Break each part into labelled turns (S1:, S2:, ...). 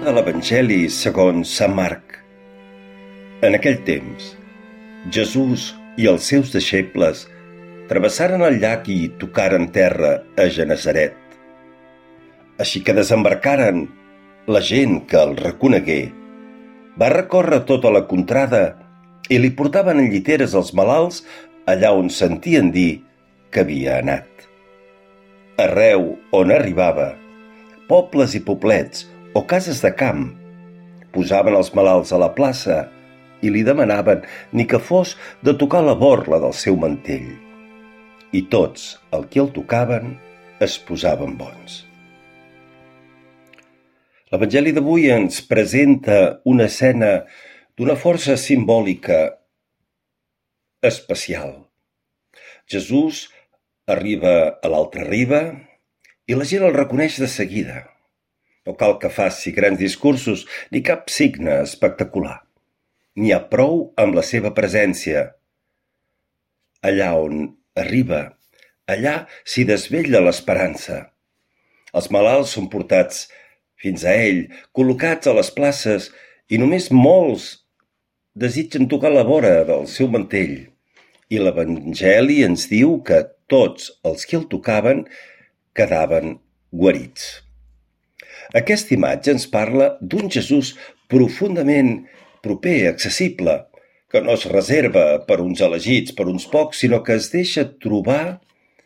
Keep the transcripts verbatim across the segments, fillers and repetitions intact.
S1: de l'Evangeli segons Sant Marc. En aquell temps, Jesús i els seus deixebles travessaren el llac i tocaren terra a Genesaret. Així que desembarcaren, la gent que el reconegué va recórrer tota la contrada i li portaven en lliteres els malalts allà on sentien dir que havia anat. Arreu on arribava, pobles i poblets o cases de camp, posaven els malalts a la plaça i li demanaven ni que fos de tocar la borla del seu mantell. I tots, el que el tocaven, es posaven bons. L'Evangeli d'avui ens presenta una escena d'una força simbòlica especial. Jesús arriba a l'altra riba i la gent el reconeix de seguida. No cal que faci grans discursos ni cap signe espectacular. N'hi ha prou amb la seva presència. Allà on arriba, allà s'hi desvetlla l'esperança. Els malalts són portats fins a ell, col·locats a les places, i només molts desitgen tocar la vora del seu mantell. I l'Evangeli ens diu que tots els que el tocaven quedaven guarits. Aquesta imatge ens parla d'un Jesús profundament proper, accessible, que no es reserva per uns elegits, per uns pocs, sinó que es deixa trobar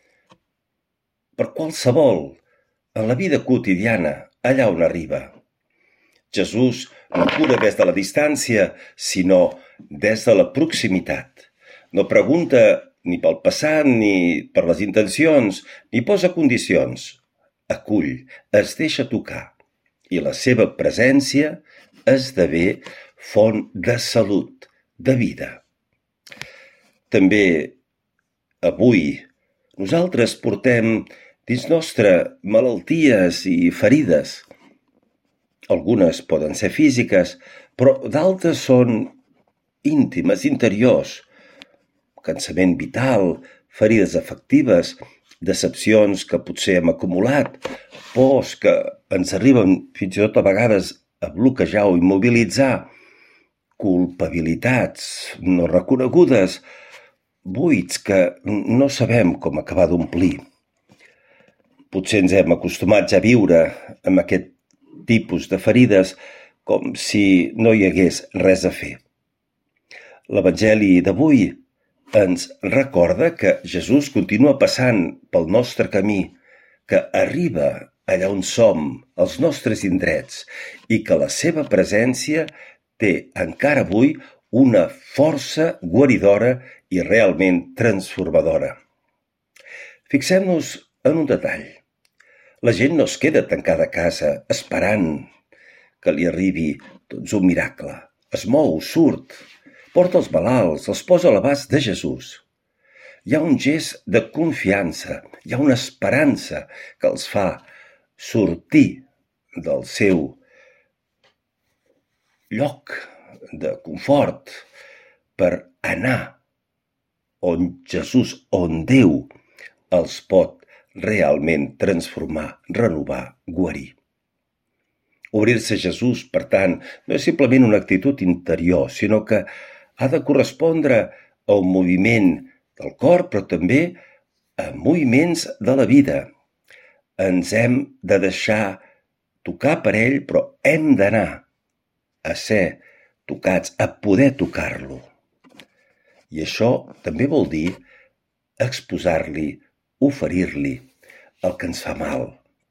S1: per qualsevol en la vida quotidiana, allà on arriba. Jesús no cura des de la distància, sinó des de la proximitat. No pregunta ni pel passat ni per les intencions, ni posa condicions. Acull, es deixa tocar, i la seva presència esdevé font de salut, de vida. També avui nosaltres portem dins nostre malalties i ferides. Algunes poden ser físiques, però d'altres són íntimes, interiors. Cansament vital, ferides afectives, decepcions que potser hem acumulat, pors que ens arriben fins i tot a vegades a bloquejar o immobilitzar, culpabilitats no reconegudes, buits que no sabem com acabar d'omplir. Potser ens hem acostumat ja a viure amb aquest tipus de ferides com si no hi hagués res a fer. L'Evangeli d'avui ens recorda que Jesús continua passant pel nostre camí, que arriba allà on som, als nostres indrets, i que la seva presència té encara avui una força guaridora i realment transformadora. Fixem-nos en un detall. La gent no es queda tancada a casa esperant que li arribi doncs, un miracle. Es mou, surt, porta els malalts, els posa a l'abast de Jesús. Hi ha un gest de confiança, hi ha una esperança que els fa sortir del seu lloc de confort per anar on Jesús, on Déu els pot realment transformar, renovar, guarir. Obrir-se a Jesús, per tant, no és simplement una actitud interior, sinó que ha de correspondre a un moviment del cor, però també a moviments de la vida. Ens hem de deixar tocar per ell, però hem d'anar a ser tocats, a poder tocar-lo. I això també vol dir exposar-li, oferir-li el que ens fa mal.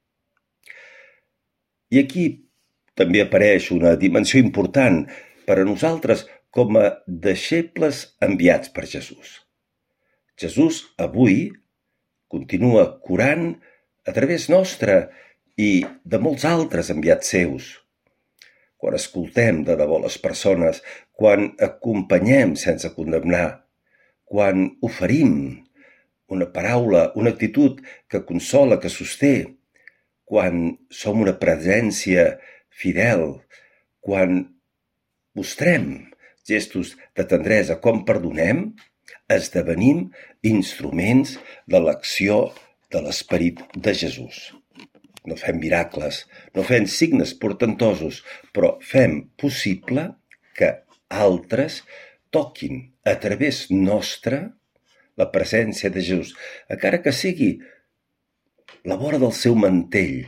S1: I aquí també apareix una dimensió important per a nosaltres com a deixebles enviats per Jesús. Jesús avui continua curant a través nostre i de molts altres enviats seus. Quan escoltem de debò les persones, quan acompanyem sense condemnar, quan oferim una paraula, una actitud que consola, que sosté, quan som una presència fidel, quan mostrem gestos de tendresa, com perdonem, esdevenim instruments de l'acció de l'Esperit de Jesús. no fem miracles, no fem signes portentosos, però fem possible que altres toquin a través nostre la presència de Jesús, encara que sigui la vora del seu mantell,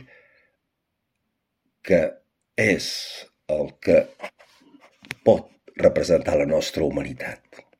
S1: que és el que pot representar la nostra humanitat.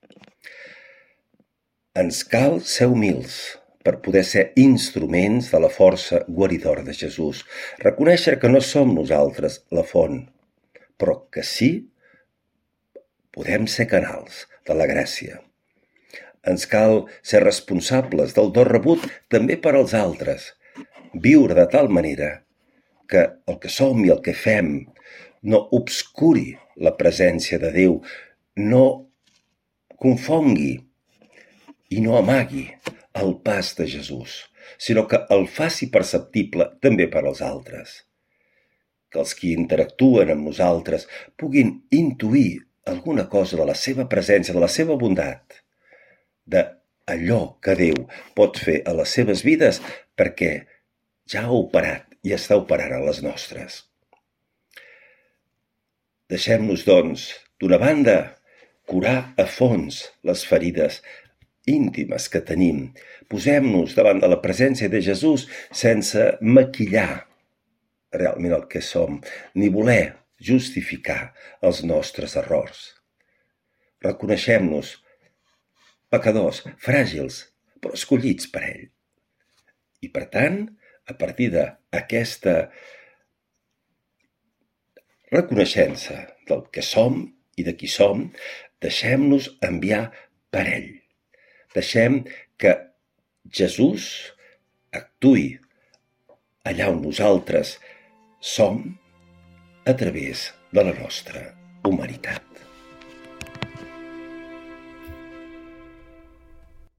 S1: Ens cal ser humils per poder ser instruments de la força guaridora de Jesús, reconèixer que no som nosaltres la font, però que sí podem ser canals de la gràcia. Ens cal ser responsables del do rebut també per als altres, viure de tal manera que el que som i el que fem no obscuri la presència de Déu, no confongui i no amagui el pas de Jesús, sinó que el faci perceptible també per als altres. Que els qui interactuen amb nosaltres puguin intuir alguna cosa de la seva presència, de la seva bondat, d'allò que Déu pot fer a les seves vides perquè ja ha operat i està operant a les nostres. Deixem-nos, doncs, d'una banda, curar a fons les ferides íntimes que tenim. Posem-nos davant de la presència de Jesús sense maquillar realment el que som, ni voler justificar els nostres errors. Reconeixem-nos pecadors, fràgils, però escollits per ell. I per tant, a partir d'aquesta reconeixença del que som i de qui som, deixem-nos enviar per ell. Deixem que Jesús actuï allà on nosaltres som a través de la nostra humanitat.